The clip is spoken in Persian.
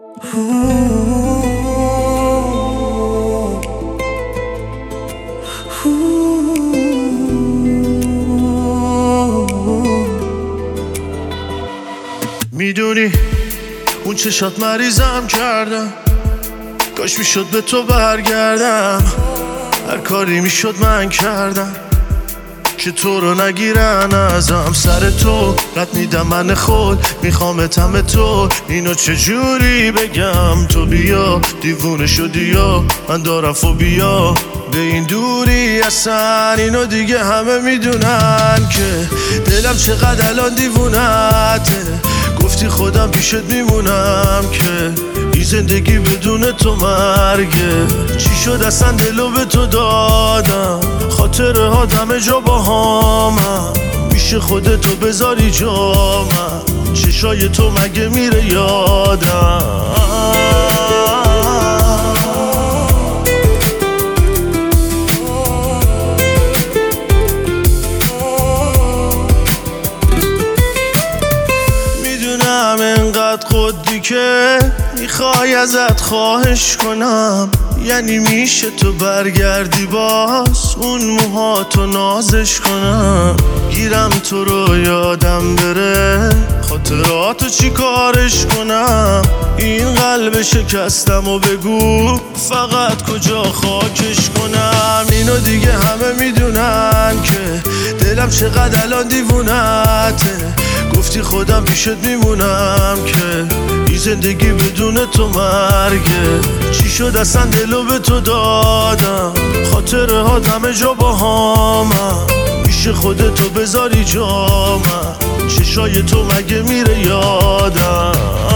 میدونی اون چشات مریضم کردم، کاش میشد به تو برگردم. هر کاری میشد من کردم که تو رو نگیرن ازم. سر تو رد میدم من خود، میخوامتم تو. اینو چجوری بگم؟ تو بیا دیوونه شدی یا من دارم فوبیا به این دوری اصلا. اینو دیگه همه میدونن که دلم چقدر الان دیوونته. گفتی خودم پیشت میمونم که این زندگی بدون تو مرگه. چی شد اصلا دلو به تو دادم؟ خاطره ها دم جا با همم. میشه خودتو بذاری جامم؟ چشای تو مگه میره یادم؟ میدونم انقدر خودی که میخوای ازت خواهش کنم. یعنی میشه تو برگردی باز اون موهاتو نازش کنم. گیرم تو رو یادم بره، خاطراتو چی کارش کنم؟ این قلب شکستم و بگو فقط کجا خاکش کنم. اینو دیگه همه میدونن که دلم چقدر الان دیوونته. گفتی خودم پیشت میمونم که این زندگی بدون تو مرگه. چی شد اصلا دلو به تو دادم؟ خاطره ها دم جا با همم. میشه خودتو بذاری جامم؟ چشای تو مگه میره یادم؟